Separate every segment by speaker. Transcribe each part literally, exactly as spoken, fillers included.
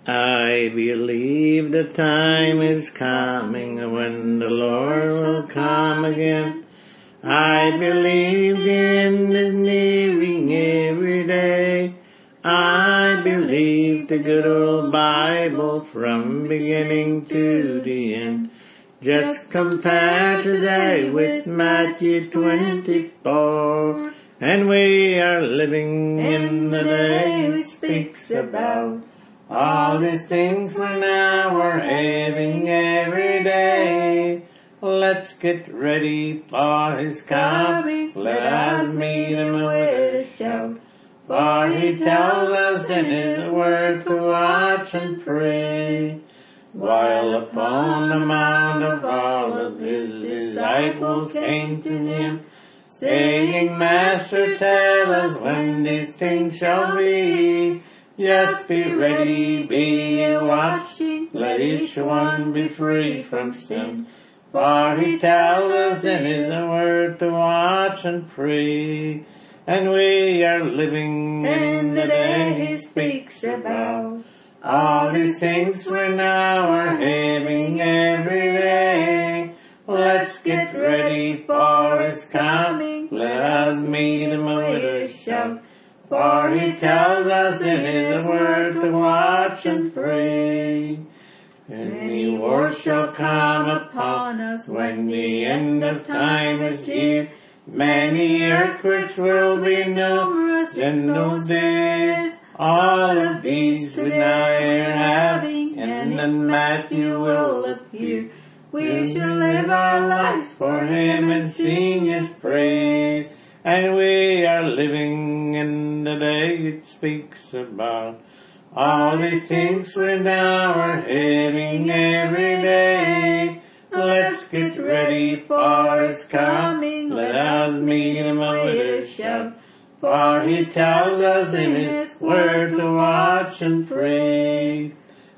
Speaker 1: I believe the time is coming when the Lord will come again. I believe the end is nearing every day. I believe the good old Bible from beginning to the end. Just compare today with Matthew twenty-four, and we are living in the day it speaks about. All these things we now are having every day. Let's get ready for His coming. Let us meet Him with a shout. For He tells us in His word to watch and pray. While upon the Mount of Olives His disciples came to Him, saying, Master, tell us when these things shall be. Just be ready, be ye watching, let each one be free from sin. For He tells us in His word to watch and pray. And we are living in the day He speaks about. All these things we now are having every day. Let's get ready for His coming. Let us meet Him with a shout. For He tells us in His word to watch and pray. Many wars shall come upon us when the end of time is here. Many earthquakes will be numerous in those days. All of these we now are having, and then Matthew will appear. We shall live our lives for Him and sing His praise. And we are living in the day it speaks about. All these things we now are having every day. Let's get ready for His coming. Let us meet Him with a shout. For He tells us in His word to watch and pray.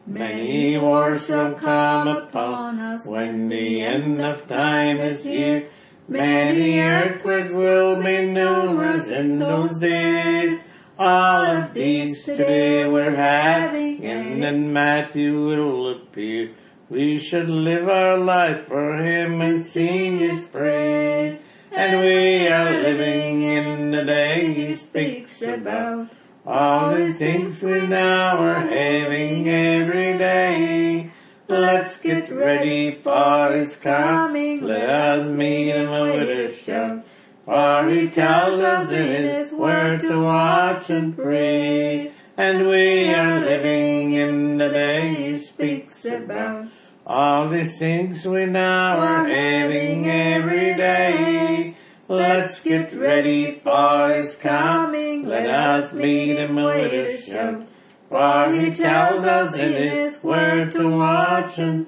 Speaker 1: Many wars shall come upon us when the end of time is here. Many earthquakes will be numerous in those days. All of these today we're having, and then Matthew will appear. We should live our life for Him and sing His praise. And we are living in the day He speaks about. All the things we now are having every day. Let's get ready for His coming. Let us meet Him with a shout. For He tells us in His word to watch and pray. And we are living in the day He speaks about. All these things we now are having every day. Let's get ready for His coming. Let us meet Him with a shout. For He tells us in His word to watch and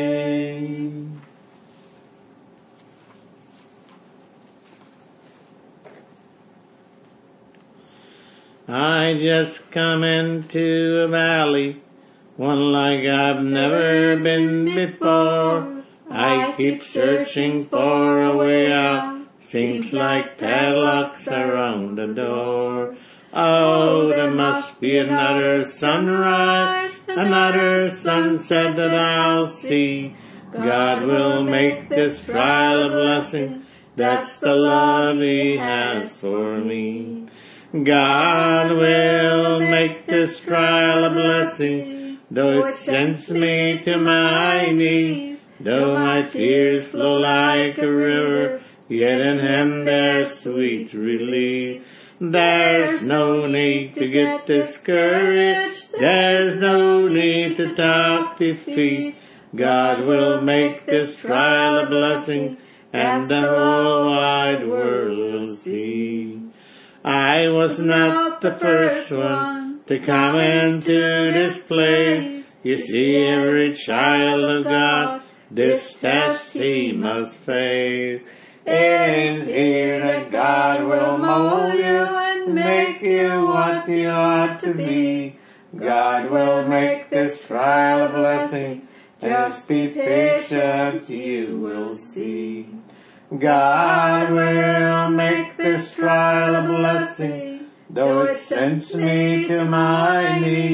Speaker 1: pray. I just come into a valley, one like I've never been before. I keep searching for a way out. Seems like padlocks around the door. Oh, there must be another sunrise, another sunset that I'll see. God will make this trial a blessing. That's the love He has for me. God will make this trial a blessing, though it sends me to my knees. Though my tears flow like a river, yet in Him there's sweet relief. There's no need to get discouraged. There's no need to talk defeat. God will make this trial a blessing, and the whole wide world will see. I was not the first one to come into this place. You see, every child of God, this test he must face. It is here that God will mold you and make you what you ought to be. God will make this trial a blessing. Just be patient, you will see. God will make this trial a blessing, though it sends me to my knees.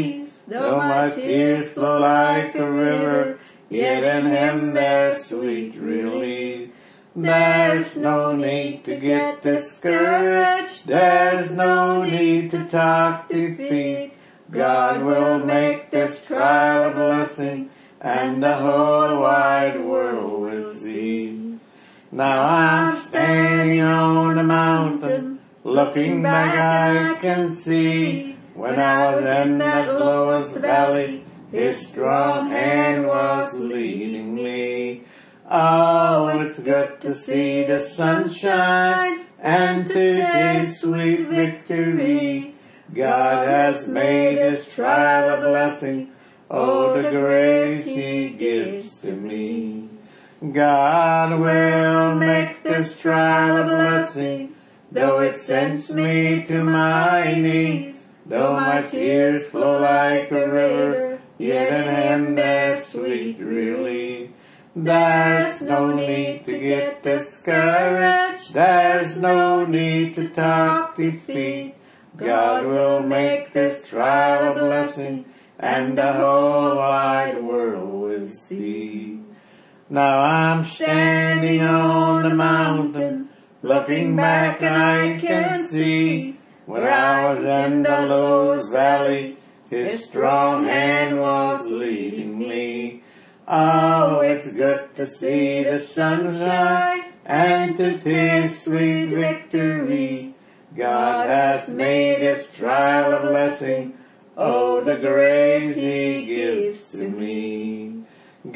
Speaker 1: Though my tears flow like a river, yet in him there's sweet relief. There's no need to get discouraged, there's no need to talk defeat. God will make this trial a blessing, and the whole wide world will see. Now I'm standing on a mountain, looking back I can see, when I was in that lowest valley, His strong hand was leading me. Oh, it's good to see the sunshine and to taste sweet victory. God has made this trial a blessing, oh, the grace He gives to me. God will make this trial a blessing, though it sends me to my knees. Though my tears flow like a river, yet in Him there's sweet relief. There's no need to get discouraged, there's no need to talk defeat. God will make this trial a blessing, and the whole wide world will see. Now I'm standing on the mountain, looking back and I can see, where I was in the lowest valley, His strong hand was leading me. Oh, it's good to see the sunshine and to taste sweet victory. God has made this trial a blessing, oh, the grace He gives to me.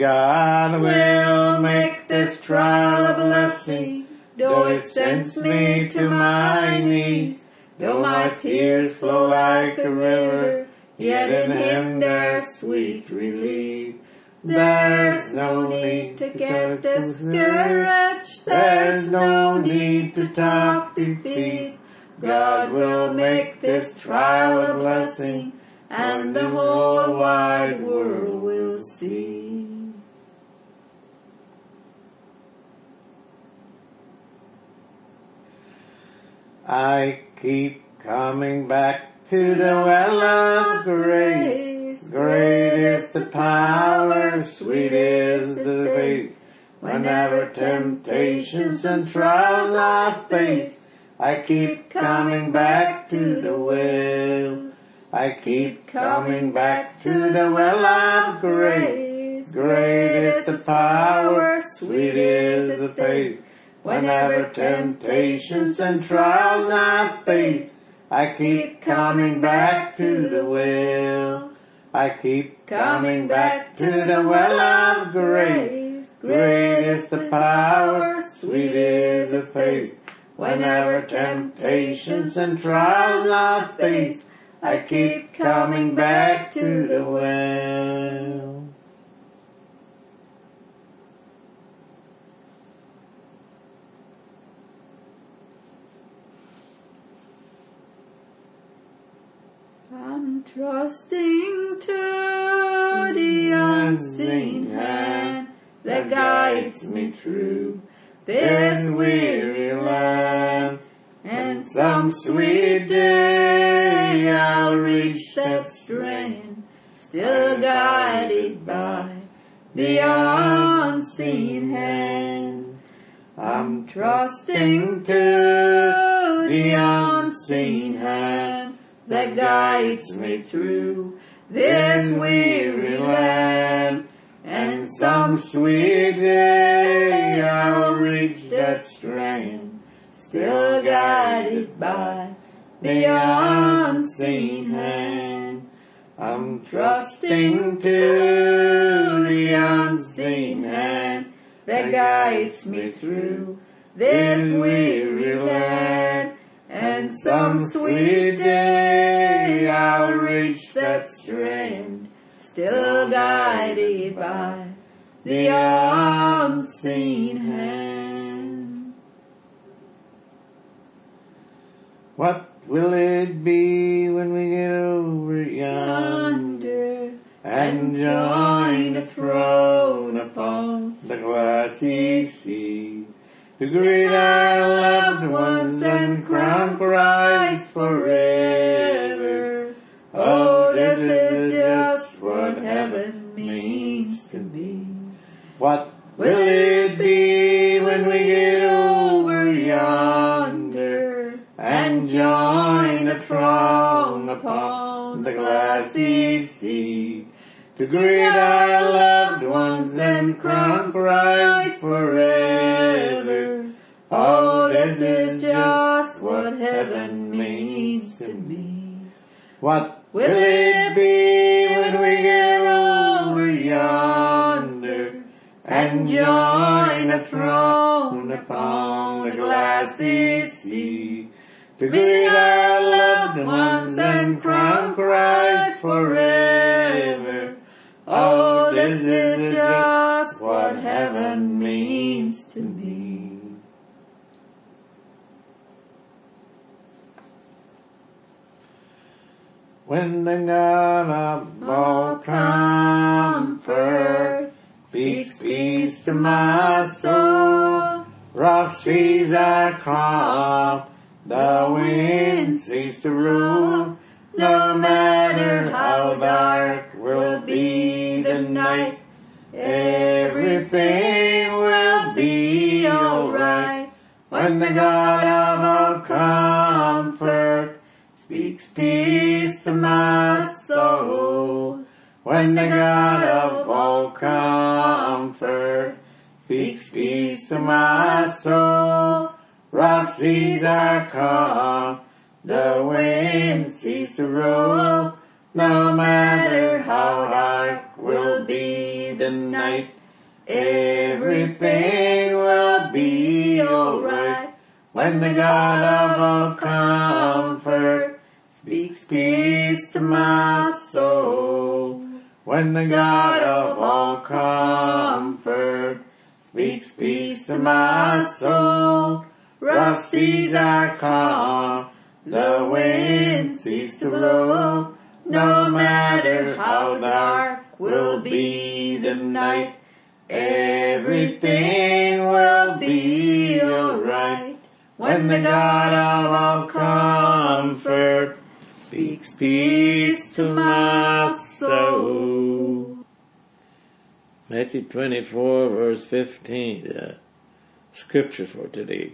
Speaker 1: God will make this trial a blessing, though it sends me to my knees. Though my tears flow like a river, yet in Him there's sweet relief. There's no need to get discouraged, there's no need to talk defeat. God will make this trial a blessing, and the whole wide world will see. I keep coming back to the well of grace. Great is the power, sweet is the faith. Whenever temptations and trials I face, I keep coming back to the well. I keep coming back to the well of grace. Great is the power, sweet is the faith. Whenever temptations and trials I face, I keep coming back to the well. I keep coming back to the well of grace. Great is the power, sweet is the faith. Whenever temptations and trials I face, I keep coming back to the well. I'm trusting to the unseen hand that guides me through this weary land, and some sweet day I'll reach that strand, still guided by the unseen hand. I'm trusting to the unseen hand that guides me through this weary land, and some sweet day I'll reach that strand, still guided by the unseen hand. I'm trusting to the unseen hand that guides me through this weary land, and some sweet day I'll reach that strand, still guided by the unseen hand. What will it be when we get over yonder and join the throne upon the glassy sea, to greet our loved ones and crown Christ forever? Oh, this is just What will it be when we get over yonder and join the throng upon the glassy sea to greet our loved ones and crown Christ forever? Oh, this is just what heaven means to me. What will it be when we get over yonder and join the throne upon the glassy sea to greet our loved ones and crown Christ forever? Oh, this is just what heaven means to me. When the God of all comfort speaks peace to my soul, rough seas are calm, the wind ceases to rule. No matter how dark will be the night, everything will be alright. When the God of all comfort speaks peace to my soul, when the God of all comfort speaks peace to my soul, rough seas are calm, the wind ceases to roll. No matter how dark will be the night, everything will be alright. When the God of all comfort speaks peace to my soul, when the God of all comfort speaks peace to my soul, rough seas are calm, the wind ceases to blow. No matter how dark will be the night, everything will be alright. When the God of all comfort speaks peace to my soul. Matthew twenty-four, verse fifteen, the scripture for today.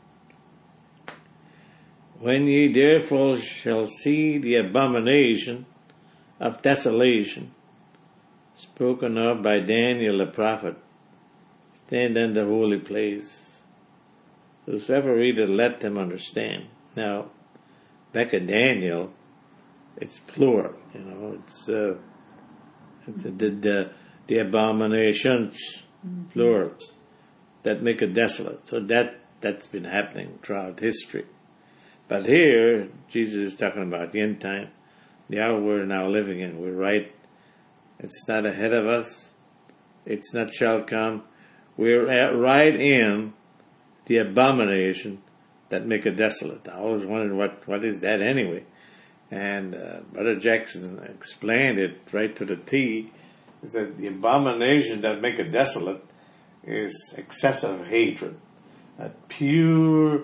Speaker 1: When ye therefore shall see the abomination of desolation, spoken of by Daniel the prophet, stand in the holy place. Whosoever readeth, let them understand. Now, back at Daniel, it's plural, you know, it's uh, the, the, the, the abominations, mm-hmm. plural, that make it desolate. So that, that's been happening throughout history. But here, Jesus is talking about the end time, the hour we're now living in. We're right. It's not ahead of us. It's not shall come. We're at, right in the abomination that make it desolate. I always wondered what, what is that anyway. And uh, Brother Jackson explained it right to the T. He said the abomination that make it desolate is excessive hatred, a pure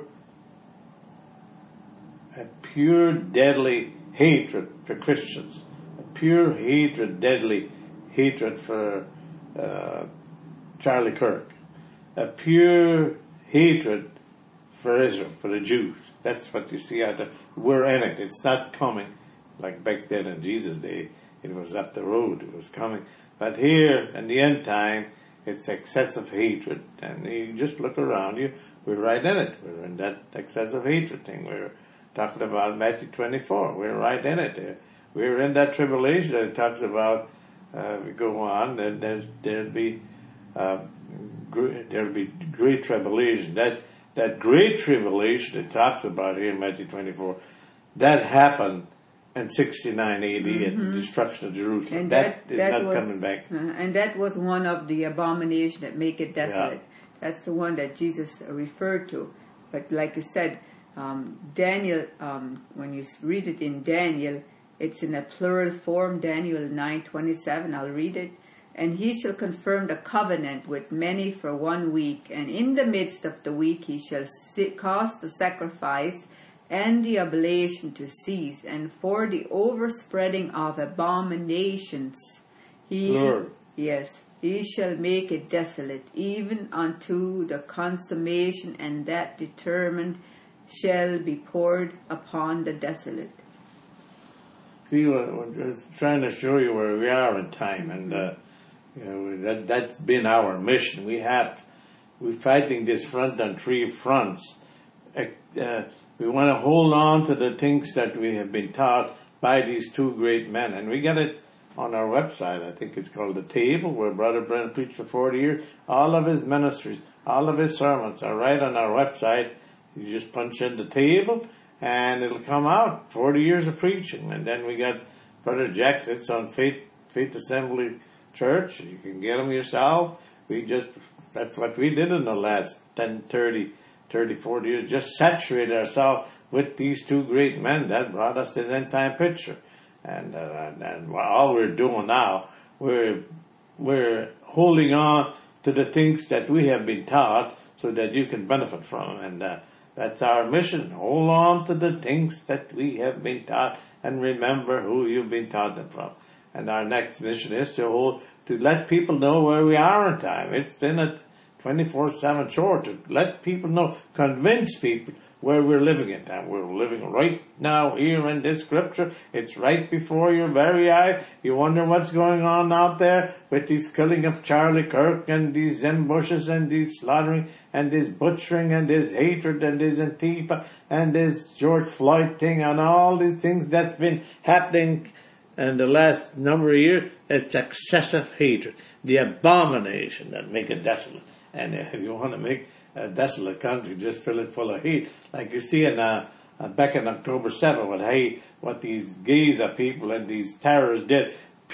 Speaker 1: a pure deadly hatred for Christians, a pure hatred, deadly hatred for uh, Charlie Kirk, a pure hatred for Israel, for the Jews. That's what you see out there. We're in it. It's not coming like back then in Jesus' day. It was up the road. It was coming. But here, in the end time, it's excessive hatred. And you just look around you. We're right in it. We're in that excessive hatred thing. We're talking about Matthew twenty-four. We're right in it. We're in that tribulation that it talks about. Uh, we go on, then there's, there'll be uh, great, there'll be great tribulation. That that great tribulation it talks about here in Matthew twenty-four, that happened in sixty-nine A D mm-hmm. at the destruction of Jerusalem.
Speaker 2: And
Speaker 1: that,
Speaker 2: that
Speaker 1: is
Speaker 2: that
Speaker 1: not
Speaker 2: was,
Speaker 1: coming back.
Speaker 2: Uh, and that was one of the abominations that make it desolate.
Speaker 1: Yeah.
Speaker 2: That's the one that Jesus referred to. But like you said, um, Daniel, um, when you read it in Daniel, it's in a plural form, Daniel nine twenty-seven. I'll read it. And he shall confirm the covenant with many for one week, and in the midst of the week he shall cause the sacrifice and the oblation to cease, and for the overspreading of abominations he
Speaker 1: Lord.
Speaker 2: yes he shall make it desolate, even unto the consummation, and that determined shall be poured upon the desolate.
Speaker 1: See, we're just trying to show you where we are in time, and uh, you know, that that's been our mission. We have we're fighting this front on three fronts. Uh, we want to hold on to the things that we have been taught by these two great men, and we got it on our website. I think it's called The Table, where Brother Brennan preached for forty years. All of his ministries, all of his sermons are right on our website. You just punch in The Table, and it'll come out. forty years of preaching. And then we got Brother Jack sits on Faith, Faith Assembly Church. You can get them yourself. We just, that's what we did in the last ten, thirty, thirty, forty years. Just saturate ourselves with these two great men that brought us this end time picture. And, uh, and, and all we're doing now, we're, we're holding on to the things that we have been taught so that you can benefit from them. And, uh, that's our mission. Hold on to the things that we have been taught and remember who you've been taught them from. And our next mission is to hold, to let people know where we are in time. It's been a twenty-four seven show to let people know, convince people where we're living in time. We're living right now here in this scripture. It's right before your very eye. You wonder what's going on out there with this killing of Charlie Kirk and these ambushes and these slaughtering and this butchering and this hatred and this Antifa and this George Floyd thing and all these things that's been happening in the last number of years. It's excessive hatred, the abomination that make it desolate. And if you want to make a desolate country, just fill it full of hate. Like you see in, uh, uh, back in October seventh, what hate, what these Gaza people and these terrorists did.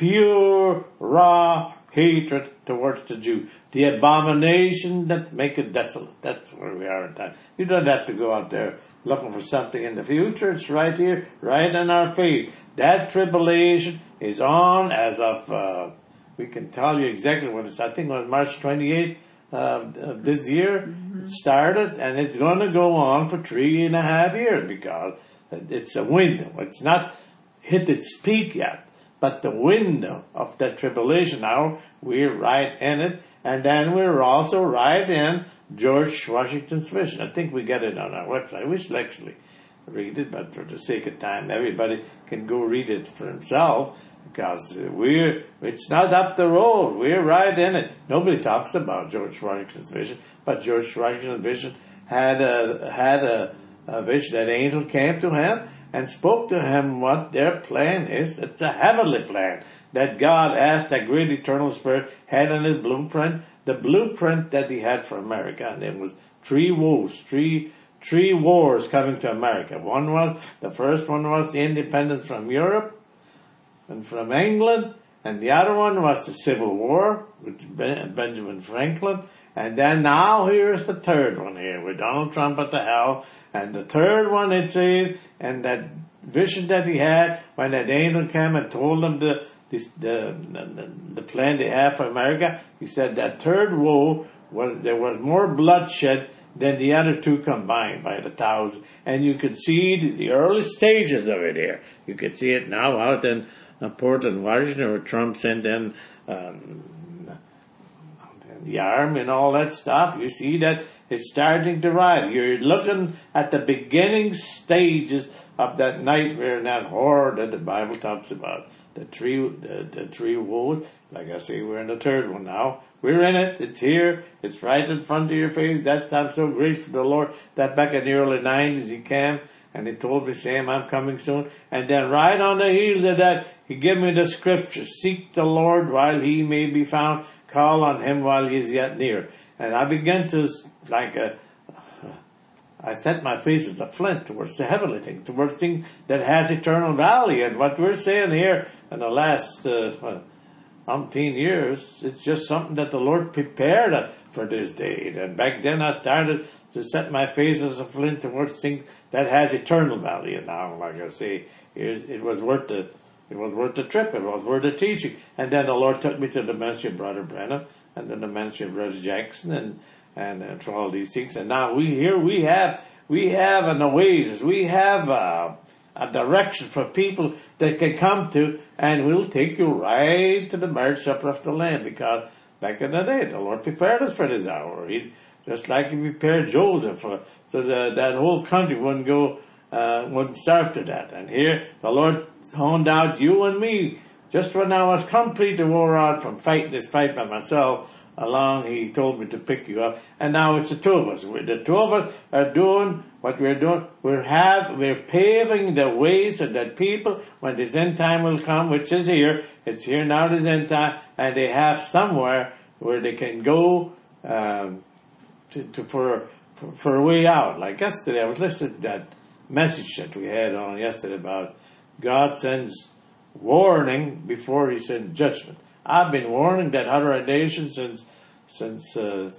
Speaker 1: Pure, raw hatred towards the Jew. The abomination that make it desolate. That's where we are in time. You don't have to go out there looking for something in the future. It's right here, right in our feet. That tribulation is on as of, uh, we can tell you exactly when it's, I think it was March twenty-eighth. Uh, this year mm-hmm. started, and it's going to go on for three and a half years because it's a window. It's not hit its peak yet, but the window of that tribulation hour, we're right in it, and then we're also right in George Washington's vision. I think we get it on our website. We should actually read it, but for the sake of time, everybody can go read it for himself. Because we're, it's not up the road. We're right in it. Nobody talks about George Washington's vision, but George Washington's vision had a, had a, a vision that an angel came to him and spoke to him what their plan is. It's a heavenly plan that God asked that great eternal spirit had in his blueprint, the blueprint that he had for America. And it was three woes, three, three wars coming to America. One was, the first one was the independence from Europe and from England, and the other one was the Civil War with Benjamin Franklin, and then now here's the third one here with Donald Trump at the helm, and the third one it says, and that vision that he had when that angel came and told him the the the, the plan they have for America, he said that third woe was there was more bloodshed than the other two combined by the thousand, and you could see the, the early stages of it here. You could see it now out in Uh, Portland, Washington, where Trump sent in um, the army and all that stuff. You see that it's starting to rise. You're looking at the beginning stages of that nightmare and that horror that the Bible talks about. The three, the, the three woes. Like I say, we're in the third one now. We're in it. It's here. It's right in front of your face. That's, I'm so grateful to the Lord that back in the early nineties he came and he told me, Sam, I'm coming soon. And then right on the heels of that, he gave me the scripture. Seek the Lord while he may be found. Call on him while he is yet near. And I began to, like, a, I set my face as a flint towards the heavenly thing, towards things that has eternal value. And what we're saying here in the last uh, well, umpteen years, it's just something that the Lord prepared for this day. And back then I started to set my face as a flint towards things that has eternal value. Now, like I say, it, it was worth the It was worth the trip. It was worth the teaching. And then the Lord took me to the ministry of Brother Brennan and then the ministry of Brother Jackson and and, and to all these things. And now we here we have we have an oasis. We have a, a direction for people that can come to, and we'll take you right to the marriage supper of the Lamb, because back in the day, the Lord prepared us for this hour. He, just like He prepared Joseph for, so that that whole country wouldn't go, uh, wouldn't starve to death. And here, the Lord honed out you and me. Just when I was completely wore out from fighting this fight by myself, along, He told me to pick you up. And now it's the two of us. We're, the two of us are doing what we're doing. We're have, we're paving the way so that people, when this end time will come, which is here, it's here now, this end time, and they have somewhere where they can go, um, to, to for, for, for a way out. Like yesterday, I was listening to that message that we had on yesterday about God sends warning before He sends judgment. I've been warning that other nation since since uh,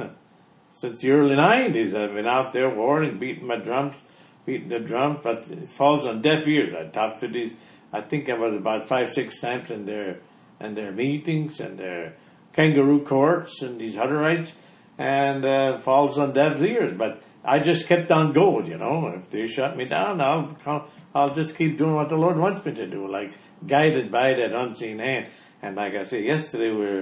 Speaker 1: since the early nineties. I've been out there warning, beating my drums, beating the drum, but it falls on deaf ears. I talked to these. I think I was about five, six times in their in their meetings and their kangaroo courts and these Hutterites, and uh, falls on deaf ears. But I just kept on going. You know, if they shut me down, I'll I'll just keep doing what the Lord wants me to do, like guided by that unseen hand. And like I said, yesterday we were,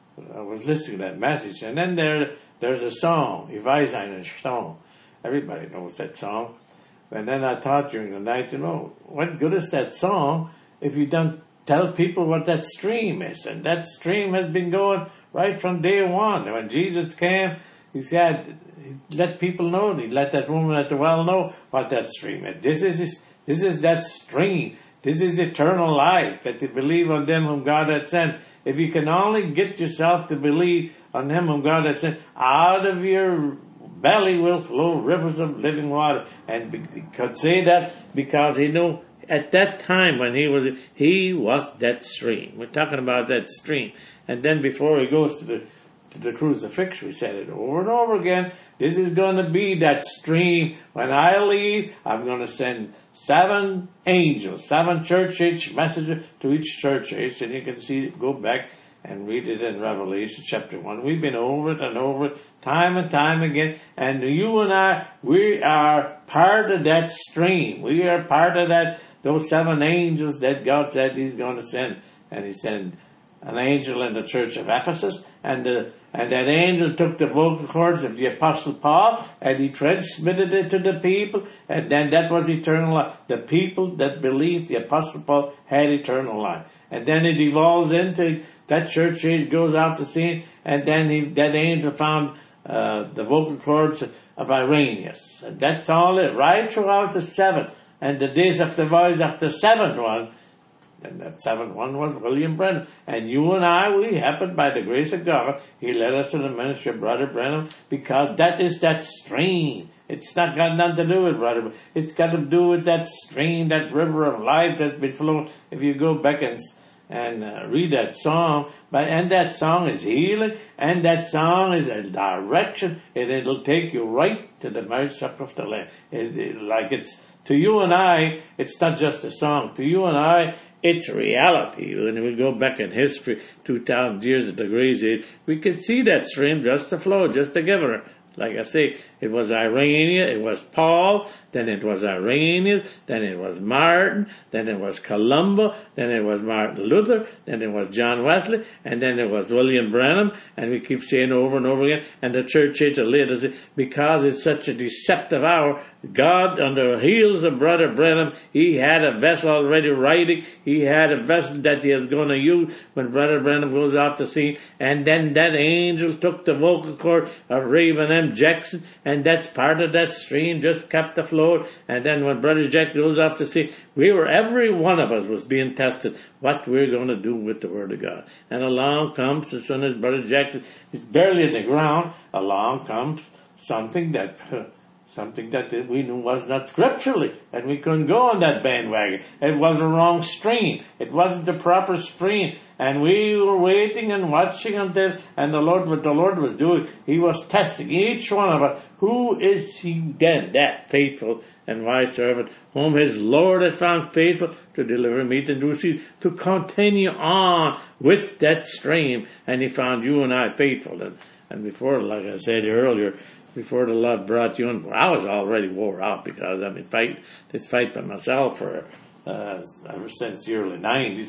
Speaker 1: I was listening to that message, and then there there's a song, Ich weiß einen Song. Everybody knows that song. And then I thought during the night, you know, what good is that song if you don't tell people what that stream is? And that stream has been going right from day one. When Jesus came, He said, He let people know, He let that woman at the well know what that stream is. This is, this is that stream. This is eternal life, that you believe on them whom God had sent. If you can only get yourself to believe on Him whom God had sent, out of your belly will flow rivers of living water. And He could say that because He knew at that time when He was, He was that stream. We're talking about that stream. And then before He goes to the, to the crucifixion, we said it over and over again, this is going to be that stream. When I leave, I'm going to send seven angels, seven church age messages to each church age, and you can see, go back and read it in Revelation chapter one. We've been over it and over it, time and time again, and you and I, we are part of that stream. We are part of that, those seven angels that God said He's going to send, and He sent an angel in the church of Ephesus, and the and that angel took the vocal cords of the Apostle Paul, and he transmitted it to the people, and then that was eternal life. The people that believed the Apostle Paul had eternal life. And then it evolves into, that church age goes out to sea, and then he, that angel found uh, the vocal cords of Irenaeus. And that's all it, right throughout the seventh. And the days of the voice of the seventh one, and that seventh one was William Branham. And you and I, we happened by the grace of God, He led us to the ministry of Brother Branham, because that is that stream. It's not got nothing to do with Brother. It's got to do with that stream, that river of life that's been flowing. If you go back and and uh, read that song, but and that song is healing, and that song is a direction, and it'll take you right to the mouth suck of the land. It, it, like it's to you and I, it's not just a song. To you and I, it's reality. When we go back in history, two thousand years at the Grace Age, we can see that stream just to flow, just to give her. Like I say, it was Irenaeus, it was Paul, then it was Irenaeus, then it was Martin, then it was Columba, then it was Martin Luther, then it was John Wesley, and then it was William Branham, and we keep saying over and over again, and the church age later, because it's such a deceptive hour, God, on the heels of Brother Branham, He had a vessel already writing, He had a vessel that He was going to use when Brother Branham goes off the scene, and then that angel took the vocal cord of Raven M. Jackson, and that's part of that stream, just kept afloat. And then when Brother Jack goes off to sea, we were, every one of us was being tested what we're going to do with the Word of God. And along comes, as soon as Brother Jack is barely in the ground, along comes something that, something that we knew was not scripturally, and we couldn't go on that bandwagon. It was a wrong stream. It wasn't the proper stream. And we were waiting and watching until, and the Lord, what the Lord was doing, He was testing each one of us. Who is He then, that faithful and wise servant, whom His Lord had found faithful to deliver meat and to receive, to continue on with that stream. And He found you and I faithful. And, and before, like I said earlier, before the Lord brought you in, I was already wore out, because I've been fighting this fight by myself for, uh, ever since the early nineties.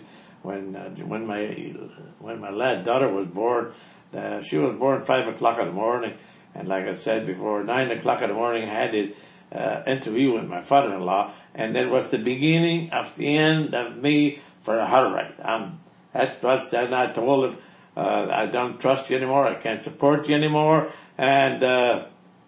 Speaker 1: when uh, when my when my lad daughter was born. Uh, she was born five o'clock in the morning, and like I said before, nine o'clock in the morning I had this uh, interview with my father-in-law, and it was the beginning of the end of me for a Hutterite. Um, that was, and I told him, uh, I don't trust you anymore, I can't support you anymore, and uh,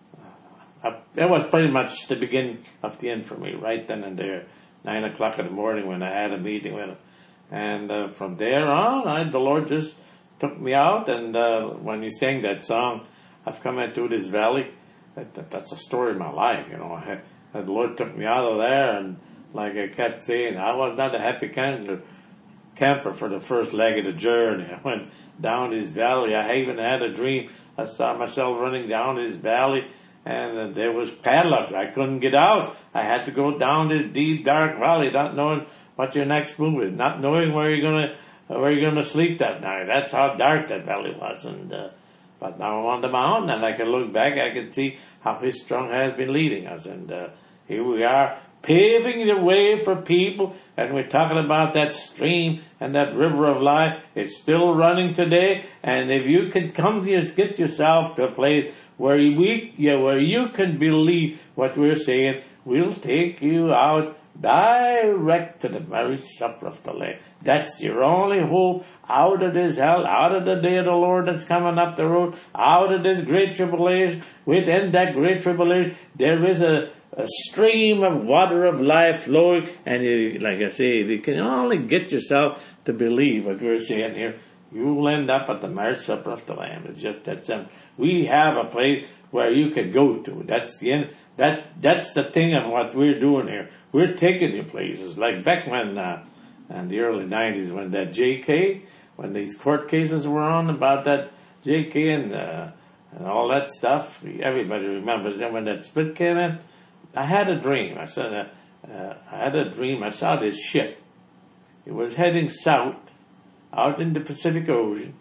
Speaker 1: I, it was pretty much the beginning of the end for me, right then and there, nine o'clock in the morning when I had a meeting with him. And uh, from there on, I, the Lord just took me out, and uh, when he sang that song, I've come into this valley, that, that, that's a story of my life, you know. I, the Lord took me out of there, and like I kept saying, I was not a happy camper, camper for the first leg of the journey. I went down this valley. I even had a dream. I saw myself running down this valley, and uh, there was padlocks. I couldn't get out. I had to go down this deep, dark valley, not knowing what your next move is, not knowing where you're gonna where you're gonna sleep that night. That's how dark that valley was. And uh, but now I'm on the mountain, and I can look back. I can see how His strong hand has been leading us, and uh, here we are, paving the way for people. And we're talking about that stream and that river of life. It's still running today, and if you can come to just get yourself to a place where we, yeah, where you can believe what we're saying, we'll take you out direct to the marriage supper of the Lamb. That's your only hope out of this hell, out of the day of the Lord that's coming up the road, out of this great tribulation. Within that great tribulation, there is a, a stream of water of life flowing. And you, like I say, if you can only get yourself to believe what we're saying here, you will end up at the marriage supper of the Lamb. It's just that simple. We have a place where you can go to. That's the end. That that's the thing of what we're doing here. We're taking you places. Like back when, uh, in the early nineties, when that J K, when these court cases were on about that J K and, uh, and all that stuff, everybody remembers. And when that split came in, I had a dream. I said, uh, uh, I had a dream. I saw this ship. It was heading south, out in the Pacific Ocean,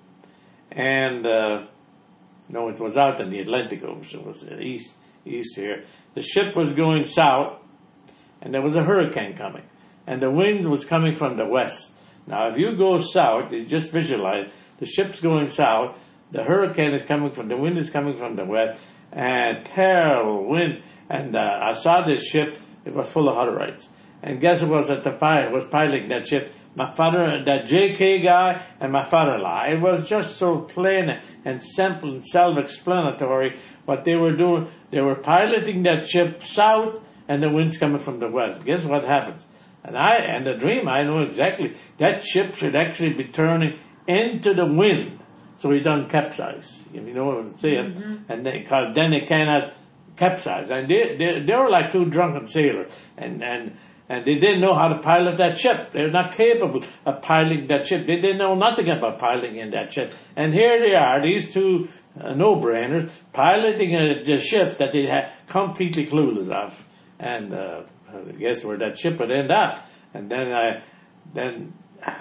Speaker 1: and uh, no, it was out in the Atlantic Ocean. It was east, east here. The ship was going south, and there was a hurricane coming, and the winds was coming from the west. Now, if you go south, you just visualize the ship's going south, the hurricane is coming from, the wind is coming from the west, and terrible wind. And uh, I saw this ship. It was full of Hutterites, and guess who was at the pilot was piloting that ship? My father, that J K guy, and my father-in-law. It was just so plain and simple and self-explanatory what they were doing. They were piloting that ship south, and the wind's coming from the west. Guess what happens? And I, and the dream, I know exactly. That ship should actually be turning into the wind, so it doesn't capsize. You know what I'm saying? Mm-hmm. And they, cause then they cannot capsize. And they, they, they were like two drunken sailors, and and. And they didn't know how to pilot that ship. They're not capable of piloting that ship. They didn't know nothing about piloting in that ship. And here they are, these two uh, no-brainers, piloting a, a ship that they had completely clueless of. And uh, guess where that ship would end up? And then I, then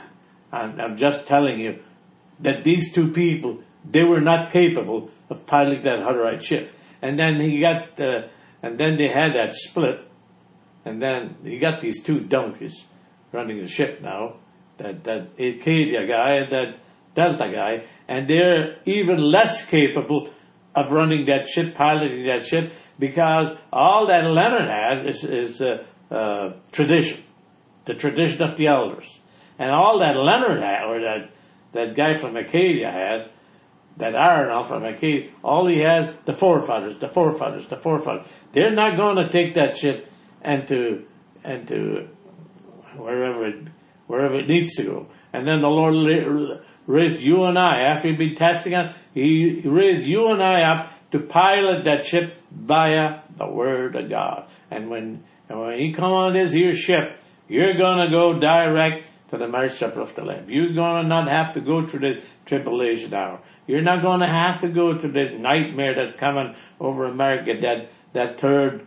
Speaker 1: I'm, I'm just telling you that these two people, they were not capable of piloting that Hutterite ship. And then he got, uh, and then they had that split. And then you got these two donkeys running the ship now, that, that Acadia guy and that Delta guy, and they're even less capable of running that ship, piloting that ship, because all that Leonard has is, is uh, uh, tradition, the tradition of the elders. And all that Leonard has, or that, that guy from Acadia has, that Arnold from Acadia, all he has, the forefathers, the forefathers, the forefathers. They're not going to take that ship and to and to wherever it wherever it needs to go. And then the Lord raised you and I, after He'd been testing us, He raised you and I up to pilot that ship via the Word of God. And when and when He come on this here ship, you're gonna go direct to the marriage supper of the Lamb. You're gonna not have to go through the tribulation hour. You're not gonna have to go through this nightmare that's coming over America, that that third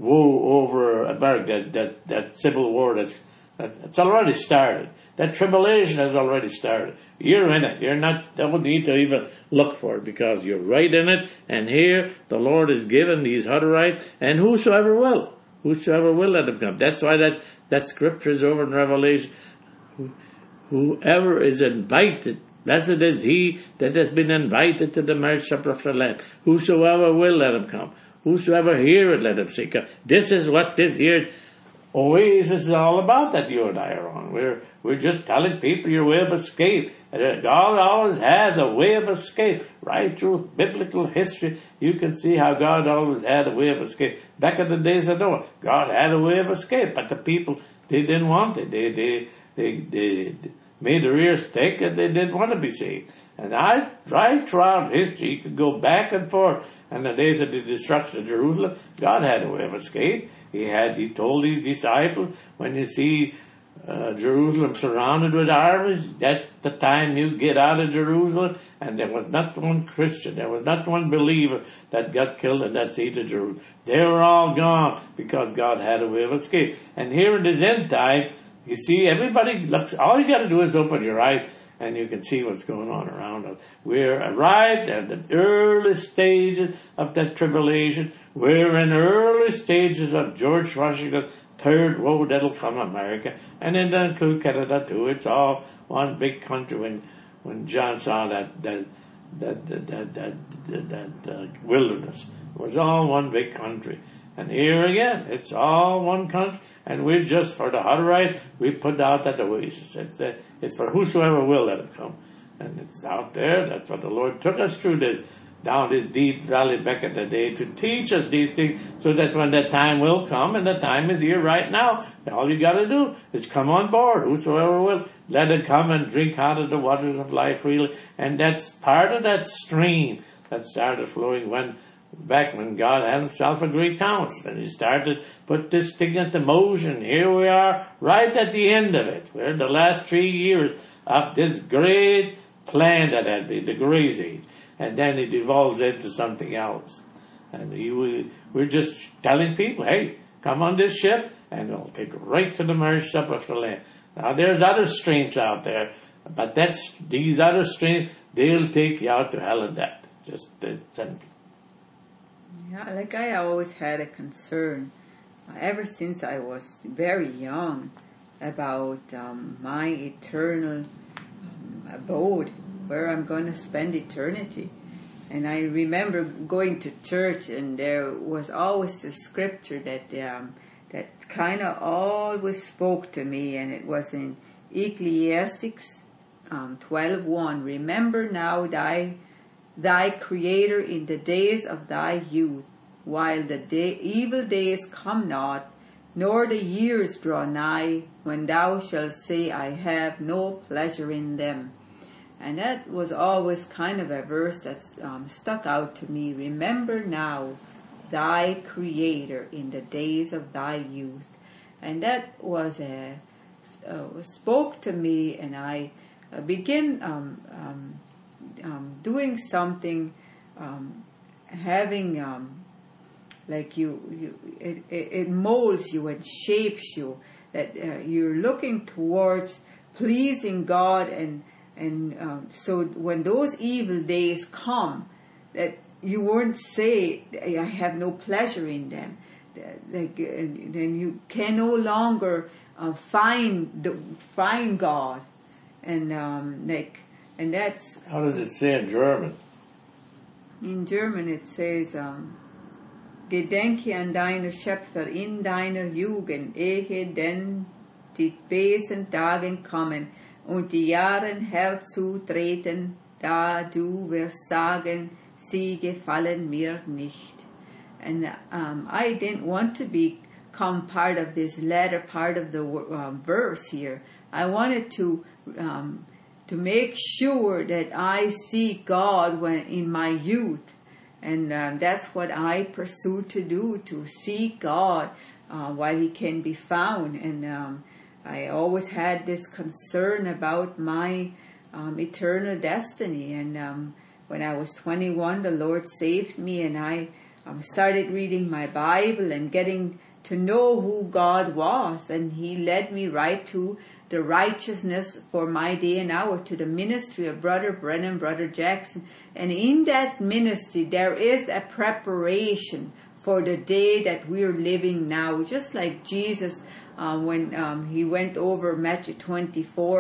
Speaker 1: woe over America, that, that, that civil war that's, that, it's already started. That tribulation has already started. You're in it. You're not, don't need to even look for it, because you're right in it. And here, the Lord has given these Hutterites, and whosoever will, whosoever will let them come. That's why that, that scripture is over in Revelation. Whoever is invited, blessed is he that has been invited to the marriage supper of the Lamb. Whosoever will, let him come. Whosoever heareth, let him seek. This is what this here Oasis is all about that you and I are on. We're we're just telling people your way of escape. God always has a way of escape. Right through biblical history, you can see how God always had a way of escape. Back in the days of Noah, God had a way of escape, but the people, they didn't want it. They they they, they made their ears thick and they didn't want to be saved. And I, right throughout history, you could go back and forth. In the days of the destruction of Jerusalem, God had a way of escape. He had, he told his disciples, when you see uh, Jerusalem surrounded with armies, that's the time you get out of Jerusalem. And there was not one Christian, there was not one believer that got killed in that siege of Jerusalem. They were all gone because God had a way of escape. And here in this end time, you see, everybody looks, all you got to do is open your eyes and you can see what's going on around us. We're arrived at the early stages of that tribulation. We're in early stages of George Washington's third woe that'll come America. And then that include Canada too. It's all one big country. When when John saw that that that that that, that, that, that uh, wilderness, it was all one big country. And here again, it's all one country. And we're just, for the hot right, we put out that oasis. It's, uh, it's for whosoever will, let him come. And it's out there. That's what the Lord took us through this, down this deep valley back in the day, to teach us these things, so that when that time will come, and the time is here right now, all you got to do is come on board. Whosoever will, let it come and drink out of the waters of life freely. And that's part of that stream that started flowing when back when God had himself a great council, and he started put this thing into motion. Here we are, right at the end of it. We're in the last three years of this great plan that had been the Grace Age, and then it evolves into something else. And we, we're just telling people, hey, come on this ship, and it'll take you right to the marriage supper of the Lamb. Now, there's other streams out there, but that's these other streams, they'll take you out to hell and death. Just it's
Speaker 2: Yeah, like I always had a concern, uh, ever since I was very young, about um, my eternal um, abode, where I'm going to spend eternity. And I remember going to church, and there was always the scripture that um, that kind of always spoke to me, and it was in Ecclesiastes um, twelve one. Remember now thy thy Creator in the days of thy youth, while the day, evil days come not, nor the years draw nigh, when thou shalt say, I have no pleasure in them. And that was always kind of a verse that um, stuck out to me. Remember now thy Creator in the days of thy youth. And that was a, uh, spoke to me, and I uh, began um, um, Um, doing something, um, having um, like you, you it, it molds you and shapes you. That uh, you're looking towards pleasing God, and and um, so when those evil days come, that you won't say, I have no pleasure in them. Like then you can no longer uh, find the, find God, and um, like. And that's...
Speaker 1: How does it say in German?
Speaker 2: In German it says, um, Gedenke an deine Schöpfer in deiner Jugend, ehe denn die bösen Tagen kommen und die Jahre herzutreten, da du wirst sagen, sie gefallen mir nicht. And um, I didn't want to become part of this latter part of the um, verse here. I wanted to... Um, to make sure that I see God when in my youth. And um, that's what I pursue to do, to seek God uh, while he can be found. And um, I always had this concern about my um, eternal destiny. And um, when I was twenty-one, the Lord saved me, and I um, started reading my Bible and getting to know who God was. And he led me right to the righteousness for my day and hour, to the ministry of Brother Brennan, Brother Jackson. And in that ministry, there is a preparation for the day that we're living now. Just like Jesus, uh, when um, he went over Matthew twenty-four,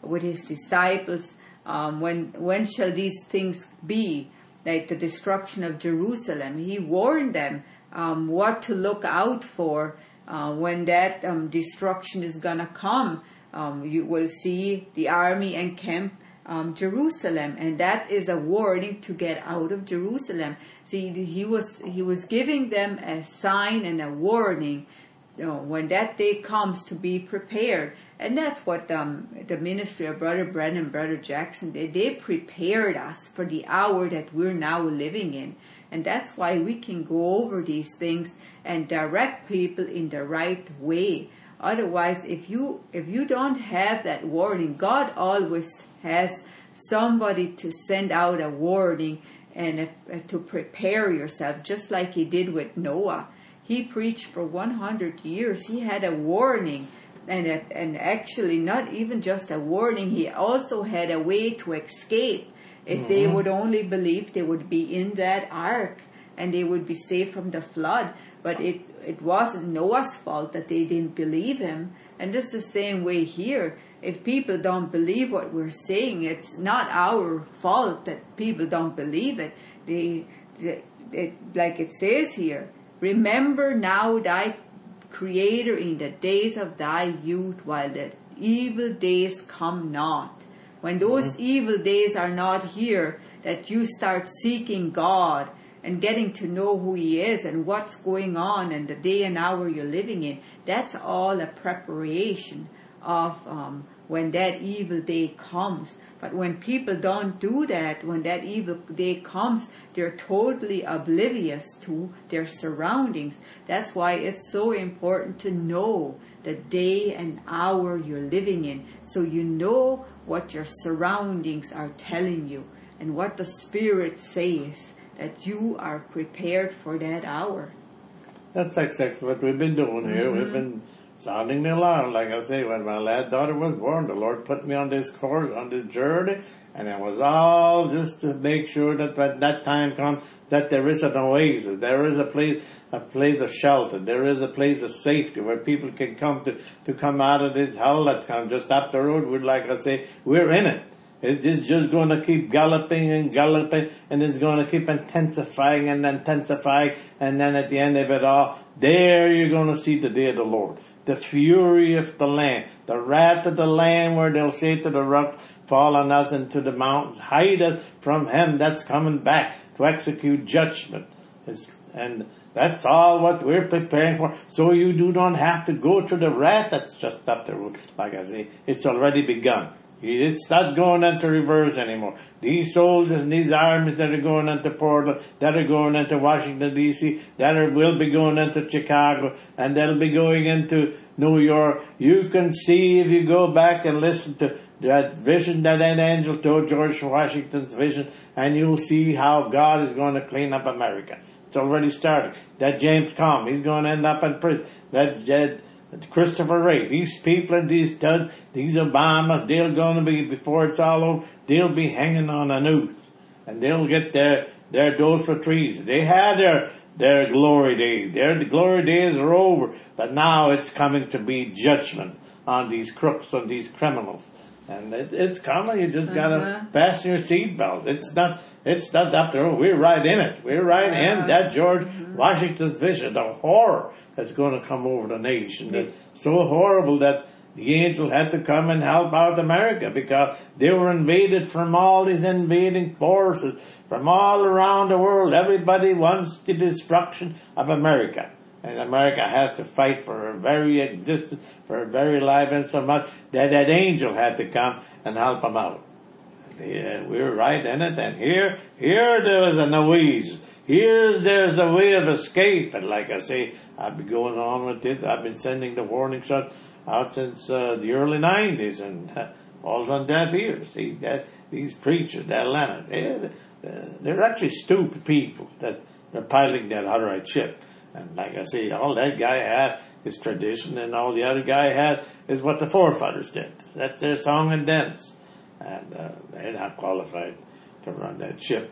Speaker 2: with his disciples, um, when when shall these things be, like the destruction of Jerusalem. He warned them um, what to look out for uh, when that um, destruction is going to come. Um, you will see the army encamp um, Jerusalem, and that is a warning to get out of Jerusalem. See, he was he was giving them a sign and a warning, you know, when that day comes, to be prepared. And that's what um, the ministry of Brother Brennan and Brother Jackson did. They prepared us for the hour that we're now living in. And that's why we can go over these things and direct people in the right way. Otherwise, if you if you don't have that warning, God always has somebody to send out a warning and uh, to prepare yourself, just like he did with Noah. He preached for one hundred years. He had a warning. And, and actually, not even just a warning, he also had a way to escape. If mm-hmm. they would only believe, they would be in that ark and they would be saved from the flood. But it, it wasn't Noah's fault that they didn't believe him. And it's the same way here. If people don't believe what we're saying, it's not our fault that people don't believe it. They, they, it like it says here, remember now thy Creator in the days of thy youth, while the evil days come not. When those mm-hmm. evil days are not here, that you start seeking God and getting to know who he is and what's going on and the day and hour you're living in, that's all a preparation of um, when that evil day comes. But when people don't do that, when that evil day comes, they're totally oblivious to their surroundings. That's why it's so important to know the day and hour you're living in, so you know what your surroundings are telling you and what the Spirit says, that you are prepared for that hour.
Speaker 1: That's exactly what we've been doing here. Mm-hmm. We've been sounding the alarm. Like I say, when my lad daughter was born, the Lord put me on this course, on this journey, and it was all just to make sure that when that time comes, that there is an oasis, there is a place, a place of shelter, there is a place of safety where people can come to, to come out of this hell that's come just up the road. We're, like I say, we're in it. It's just going to keep galloping and galloping, and it's going to keep intensifying and intensifying, and then at the end of it all, there you're going to see the day of the Lord. The fury of the Lamb, the wrath of the Lamb, where they'll say to the rock, fall on us into the mountains, hide us from him that's coming back to execute judgment. It's, and that's all what we're preparing for. So you do not have to go through the wrath that's just up the road. Like I say, it's already begun. It's not going into reverse anymore. These soldiers and these armies that are going into Portland, that are going into Washington, D C, that are, will be going into Chicago, and they'll be going into New York. You can see, if you go back and listen to that vision that an angel told, George Washington's vision, and you'll see how God is going to clean up America. It's already started. That James Comey, he's going to end up in prison. That, that Christopher Wray, these people and these studs, these Obamas, they're going to be, before it's all over, they'll be hanging on a noose. And they'll get their, their dose for treason. They had their, their glory days. Their glory days are over. But now it's coming to be judgment on these crooks, on these criminals. And it, it's coming. You just got to uh-huh. fasten your seatbelt. It's not, it's not up there. We're right in it. We're right uh-huh. in that George uh-huh. Washington's vision, the horror that's going to come over the nation. That's so horrible that the angel had to come and help out America, because they were invaded from all these invading forces from all around the world. Everybody wants the destruction of America. And America has to fight for her very existence, for her very life, and so much that that angel had to come and help them out. Yeah, we're right in it. And here, here there was an oasis. Here's, there's a way of escape. And like I say, I've been going on with this. I've been sending the warning shot out since uh, the early nineties, and uh, all's on deaf ears. See, that, these preachers, that Leonard, they, uh, they're actually stupid people that they're piloting that Hutterite ship. And like I say, all that guy had is tradition, and all the other guy had is what the forefathers did. That's their song and dance. And uh, they're not qualified to run that ship.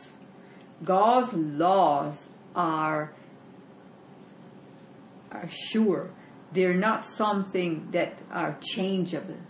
Speaker 2: God's laws are, are sure. They're not something that are changeable.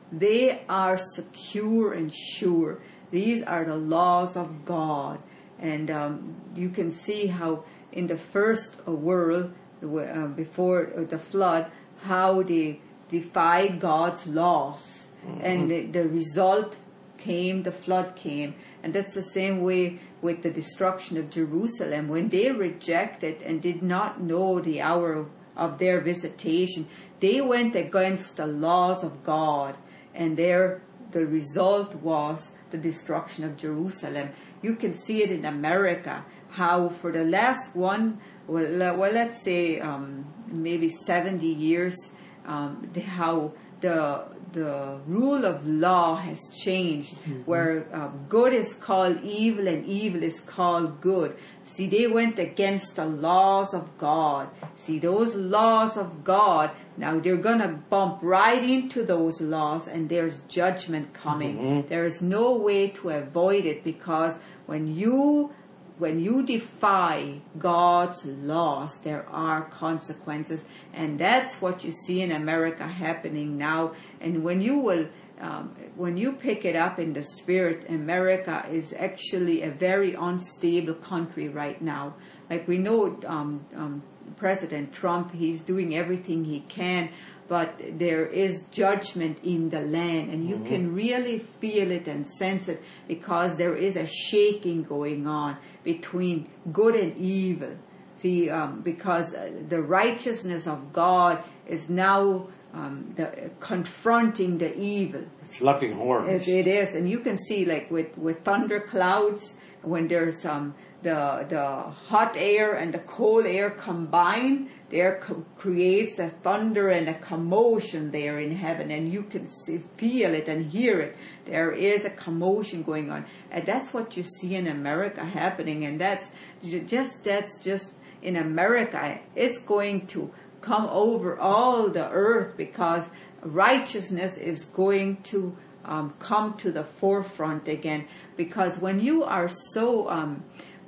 Speaker 2: They are secure and sure. These are the laws of God. And um, you can see how in the first world, uh, before the flood, how they defied God's laws. Mm-hmm. And the, the result came, the flood came. And that's the same way with the destruction of Jerusalem. When they rejected and did not know the hour of, of their visitation, they went against the laws of God. And there, the result was the destruction of Jerusalem. You can see it in America, how for the last one, well, well let's say um, maybe seventy years, um, the, how the the rule of law has changed, mm-hmm. where uh, good is called evil and evil is called good. See, they went against the laws of God. See, those laws of God, now they're going to bump right into those laws, and there's judgment coming. Mm-hmm. There is no way to avoid it, because when you when you defy God's laws, there are consequences. And that's what you see in America happening now. And when you will, um, when you pick it up in the spirit, America is actually a very unstable country right now. Like we know um, um, President Trump, he's doing everything he can, but there is judgment in the land, and you mm-hmm. can really feel it and sense it, because there is a shaking going on between good and evil. See, um, because the righteousness of God is now um, the, confronting the evil.
Speaker 1: It's locking horns.
Speaker 2: It, it is, and you can see, like with, with thunder clouds, when there's um, the the hot air and the cold air combine, there co- creates a thunder and a commotion there in heaven, and you can see, feel it and hear it. There is a commotion going on, and that's what you see in America happening. And that's just that's just in America. It's going to come over all the earth, because righteousness is going to um, come to the forefront again. Because when you are so um,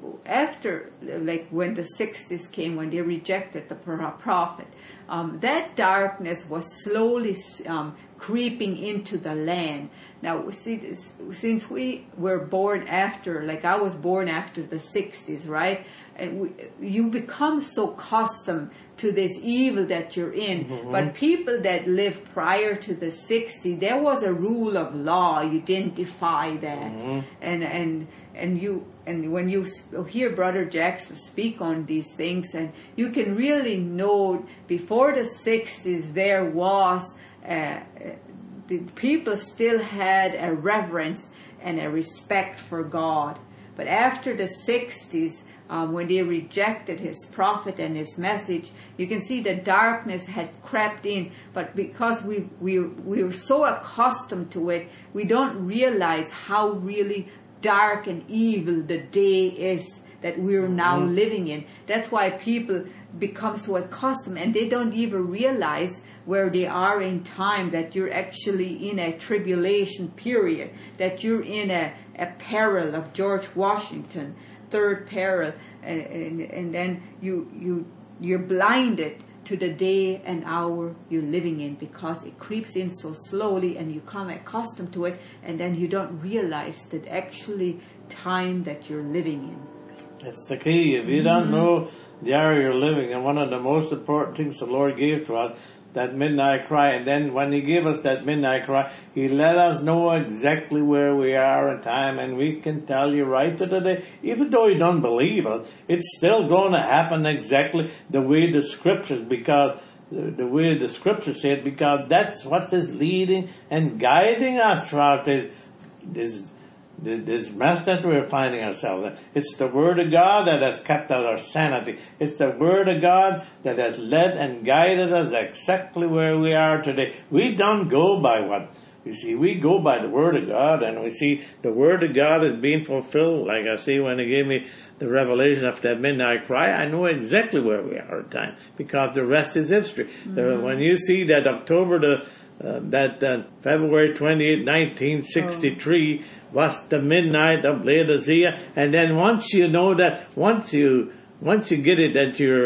Speaker 2: after, like when the sixties came, when they rejected the prophet, um, that darkness was slowly um, creeping into the land. Now, see, since we were born after, like I was born after the sixties, right? And we, you become so accustomed to this evil that you're in. Mm-hmm. But people that lived prior to the sixties, there was a rule of law. You didn't defy that. Mm-hmm. And and and you and when you hear Brother Jackson speak on these things, and you can really know before the sixties there was uh, the people still had a reverence and a respect for God. But after the sixties, Um, when they rejected his prophet and his message, you can see the darkness had crept in. But because we we we were so accustomed to it, we don't realize how really dark and evil the day is that we're now mm-hmm. living in. That's why people become so accustomed, and they don't even realize where they are in time, that you're actually in a tribulation period, that you're in a, a peril of George Washington, third peril, and, and, and then you you you're blinded to the day and hour you're living in, because it creeps in so slowly and you come accustomed to it, and then you don't realize that actually time that you're living in.
Speaker 1: That's the key. If you don't mm-hmm. know the area you're living in, one of the most important things the Lord gave to us, that midnight cry. And then when he gave us that midnight cry, he let us know exactly where we are in time, and we can tell you right to the day, even though you don't believe us, it's still going to happen exactly the way the scriptures, because the way the scriptures say it, because that's what is leading and guiding us throughout this this this mess that we're finding ourselves in. It's the Word of God that has kept us our sanity. It's the Word of God that has led and guided us exactly where we are today. We don't go by what, you see, we go by the Word of God, and we see the Word of God is being fulfilled. Like I see when He gave me the revelation of that midnight cry, I know exactly where we are at time, because the rest is history. Mm-hmm. The, when you see that October the Uh, that uh, February twenty-eighth, nineteen sixty-three oh. was the midnight of Laodicea. And then once you know that, once you once you get it that you're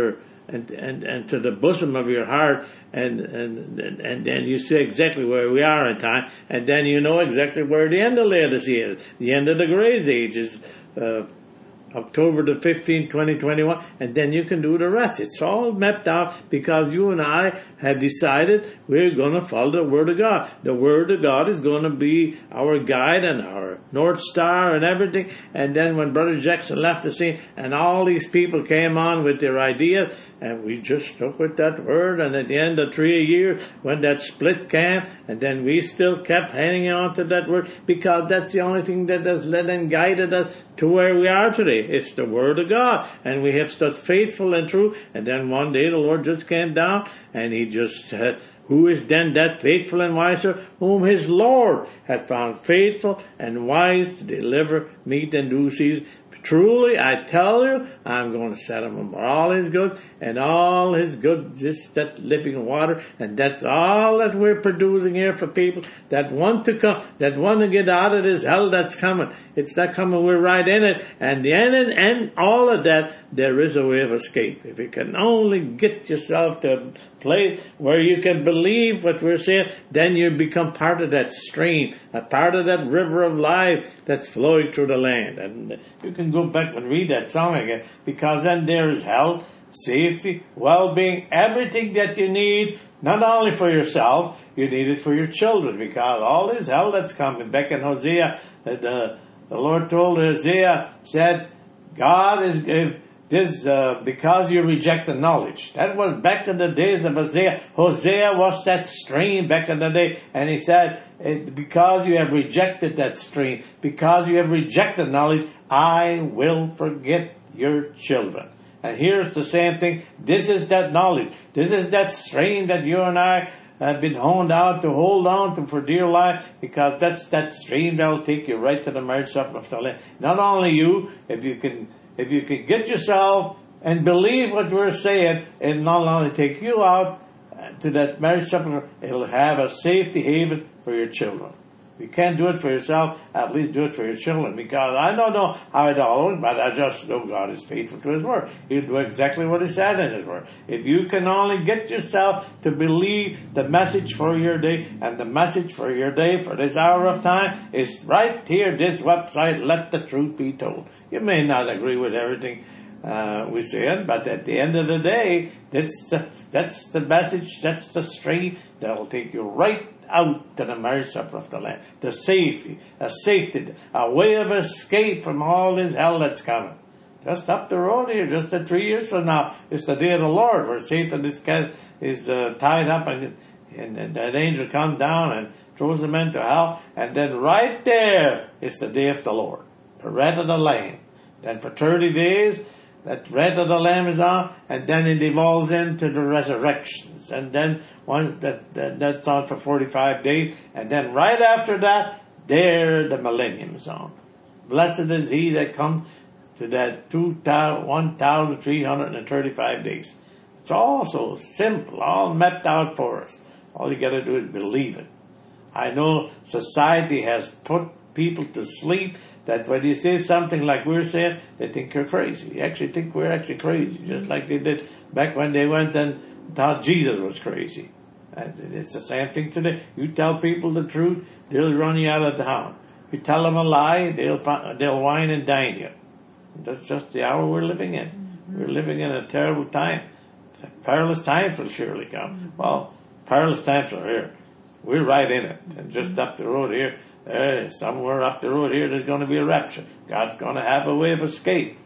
Speaker 1: and, and, and to the bosom of your heart, and, and, and then you see exactly where we are in time, and then you know exactly where the end of Laodicea is. The end of the Grace Age is, uh, October the fifteenth, twenty twenty-one, and then you can do the rest. It's all mapped out because you and I have decided we're going to follow the Word of God. The Word of God is going to be our guide and our North Star and everything. And then when Brother Jackson left the scene and all these people came on with their ideas, and we just stuck with that word, and at the end of three years, when that split came, and then we still kept hanging on to that word, because that's the only thing that has led and guided us to where we are today. It's the Word of God, and we have stood faithful and true, and then one day the Lord just came down, and He just said, who is then that faithful and wiser, whom His Lord hath found faithful and wise to deliver meat in due season? Truly, I tell you, I'm going to set him over all his good, and all his good, just that living water, and that's all that we're producing here for people that want to come, that want to get out of this hell that's coming. It's not coming, we're right in it, and the end and, and all of that, there is a way of escape. If you can only get yourself to a place where you can believe what we're saying, then you become part of that stream, a part of that river of life that's flowing through the land. And you can go back and read that song again, because then there is health, safety, well-being, everything that you need, not only for yourself, you need it for your children, because all this hell that's coming. Back in Hosea, the, the Lord told Hosea, said, God is, if this, uh, because you reject the knowledge. That was back in the days of Hosea. Hosea was that stream back in the day, and he said, because you have rejected that stream, because you have rejected knowledge, I will forget your children. And here's the same thing. This is that knowledge. This is that stream that you and I have been honed out to hold on to for dear life, because that's that stream that will take you right to the marriage supper of the Lamb. Not only you, if you can, if you can get yourself and believe what we're saying, it'll not only take you out to that marriage supper, it'll have a safety haven for your children. If you can't do it for yourself, at least do it for your children, because I don't know how it all works, but I just know God is faithful to His Word. He'll do exactly what He said in His Word. If you can only get yourself to believe the message for your day, and the message for your day, for this hour of time, is right here, this website, Let the Truth Be Told. You may not agree with everything uh, we say, but at the end of the day, that's the, that's the message, that's the stream that'll take you right out to the marriage supper of the Lamb. The safety, a safety, a way of escape from all this hell that's coming. Just up the road here, just uh, three years from now, it's the day of the Lord, where Satan is, is uh, tied up, and, and, and that angel comes down and throws him into hell, and then right there is the day of the Lord, the red of the Lamb. Then for thirty days, that red of the Lamb is on, and then it evolves into the resurrections, and then one that, that that's on for forty-five days, and then right after that, there the millennium is on. Blessed is he that comes to that two thousand, one thousand three hundred thirty-five days. It's all so simple, all mapped out for us. All you got to do is believe it. I know society has put people to sleep, that when you say something like we're saying, they think you're crazy. You actually think we're actually crazy, just like they did back when they went and thought Jesus was crazy. And it's the same thing today. You tell people the truth, they'll run you out of town. You tell them a lie, they'll they'll wine and dine you. That's just the hour we're living in. Mm-hmm. We're living in a terrible time. Perilous times will surely come. Mm-hmm. Well, perilous times are here. We're right in it. And just mm-hmm. up the road here, Uh, somewhere up the road here, there's going to be a rapture. God's going to have a way of escape.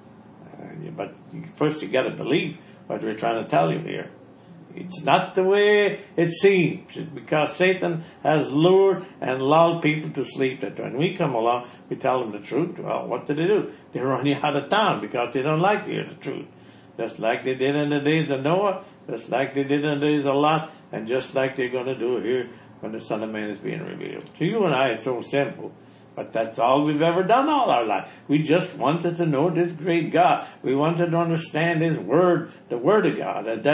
Speaker 1: Uh, but first you got to believe what we're trying to tell you here. It's not the way it seems. It's because Satan has lured and lulled people to sleep, that when we come along, we tell them the truth. Well, what do they do? They run you out of town because they don't like to hear the truth. Just like they did in the days of Noah, just like they did in the days of Lot, and just like they're going to do here when the Son of Man is being revealed. To you and I, it's so simple. But that's all we've ever done all our life. We just wanted to know this great God. We wanted to understand His Word, the Word of God. And that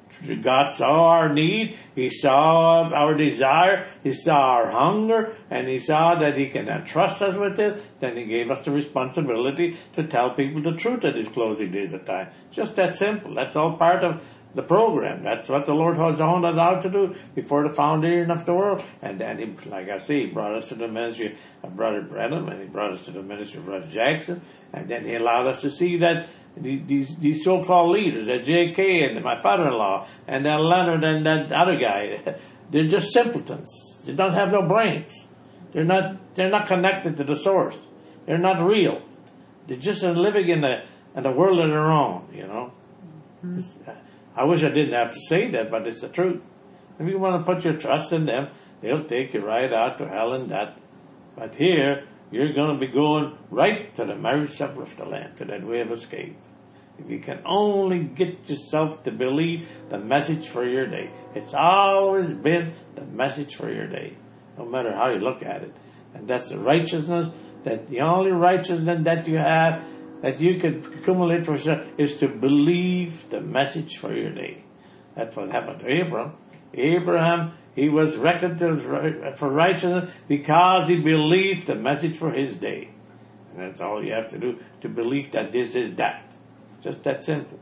Speaker 1: God saw our need, He saw our desire, He saw our hunger, and He saw that He can entrust us with it. Then He gave us the responsibility to tell people the truth at His closing days of time. Just that simple. That's all part of the program. That's what the Lord has owned us out to do before the foundation of the world. And then He, like I say, He brought us to the ministry of Brother Brenham, and He brought us to the ministry of Brother Jackson, and then He allowed us to see that these these so-called leaders, that J K and my father-in-law, and that Leonard and that other guy, they're just simpletons. They don't have no brains. They're not they're not connected to the source. They're not real. They're just living in a in a world of their own, you know. Mm-hmm. I wish I didn't have to say that, but it's the truth. If you want to put your trust in them, they'll take you right out to hell and that. But here, you're going to be going right to the marriage supper of the Lamb, to that way of escape. If you can only get yourself to believe the message for your day. It's always been the message for your day, no matter how you look at it. And that's the righteousness, that the only righteousness that you have, that you can accumulate for yourself, is to believe the message for your day. That's what happened to Abraham. Abraham, he was reckoned for righteousness because he believed the message for his day. And that's all you have to do, to believe that this is that. Just that simple.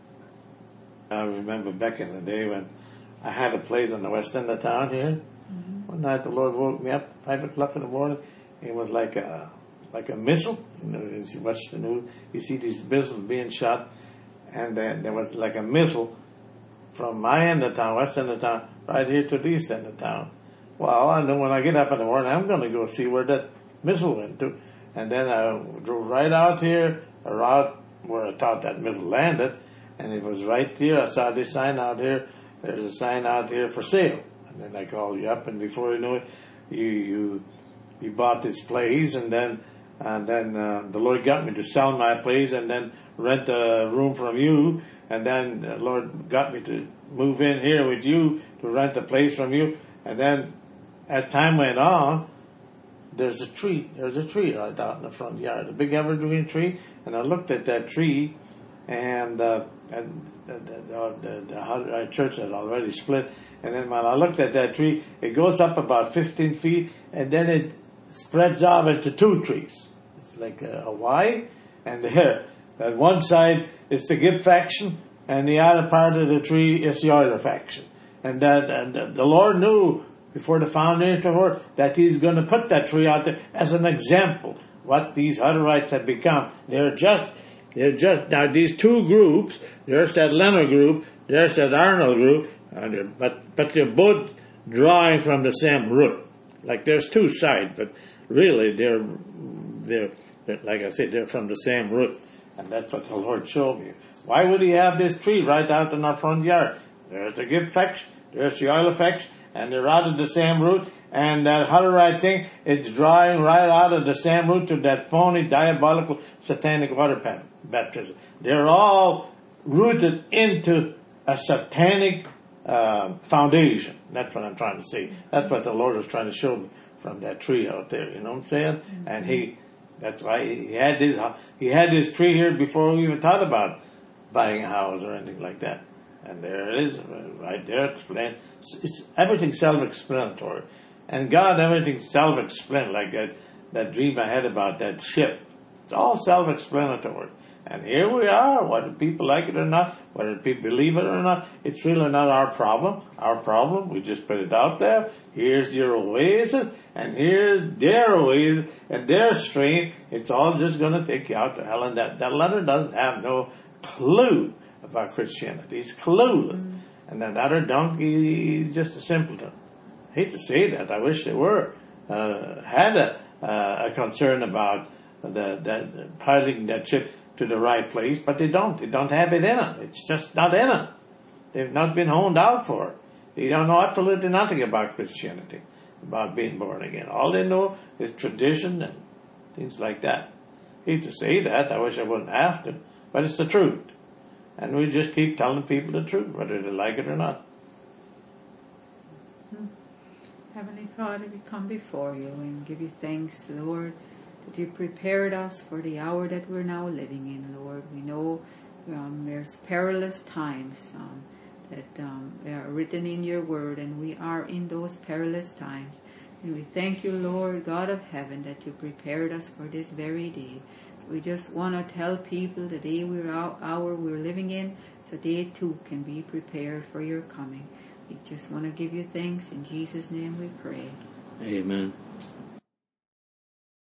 Speaker 1: I remember back in the day when I had a place in the west end of town here. Mm-hmm. One night the Lord woke me up, five o'clock in the morning. It was like a like a missile. You know, you watch the news, you see these missiles being shot, and then there was like a missile from my end of town, west end of town, right here to the east end of town. Well, I know when I get up in the morning, I'm going to go see where that missile went to. And then I drove right out here, around where I thought that missile landed, and it was right there. I saw this sign out here. There's a sign out here for sale. And then I called you up, and before you know it, you you, you bought this place, and then and then uh, the Lord got me to sell my place and then rent a room from you. And then the Lord got me to move in here with you to rent a place from you. And then as time went on, there's a tree. There's a tree right out in the front yard, a big evergreen tree. And I looked at that tree, and uh, and the, the, the, the church had already split. And then when I looked at that tree, it goes up about fifteen feet, and then it spreads out into two trees. It's like a, a Y, and there, at one side is the Gibb faction, and the other part of the tree is the Euler faction. And that and the Lord knew before the foundation of the world that He's going to put that tree out there as an example what these Hutterites have become. They're just, they're just now these two groups. There's that Leonard group, there's that Arnold group, and they're, but but they're both drawing from the same root. Like there's two sides, but really they're they're, they're like I said, they're from the same root. And that's what the Lord showed me. Why would He have this tree right out in our front yard? There's the Gibb faction, there's the Euler faction, and they're out of the same root. And that Hutterite thing, it's drawing right out of the same root to that phony, diabolical, satanic water baptism. They're all rooted into a satanic uh, foundation. That's what I'm trying to say. That's what the Lord was trying to show me from that tree out there. You know what I'm saying? Mm-hmm. And He, that's why He had this, He had this tree here before we even thought about buying a house or anything like that. And there it is, right there, explained. It's everything's self-explanatory. And God, everything's self-explanatory, like that, that dream I had about that ship. It's all self-explanatory. And here we are, whether people like it or not, whether people believe it or not, it's really not our problem. Our problem, we just put it out there. Here's your oasis, and here's their oasis, and their stream. It's all just going to take you out to hell. And that, that Leonard doesn't have no clue about Christianity. He's clueless. Mm-hmm. And that other donkey, he's just a simpleton. I hate to say that. I wish they were. Uh, had a, uh, a concern about the, the piloting that ship to the right place, but they don't. They don't have it in them. It's just not in them. They've not been honed out for it. They don't know absolutely nothing about Christianity, about being born again. All they know is tradition and things like that. I hate to say that. I wish I wouldn't have to, but it's the truth. And we just keep telling people the truth, whether they like it or not.
Speaker 2: Heavenly Father, we come before you and give you thanks, Lord, that you prepared us for the hour that we're now living in, Lord. We know um, there's perilous times. Um, that um, are written in your word, and we are in those perilous times. And we thank you, Lord God of heaven, that you prepared us for this very day. We just want to tell people the day we're out, hour we're living in, so they too can be prepared for your coming. We just want to give you thanks. In Jesus' name we pray.
Speaker 1: Amen.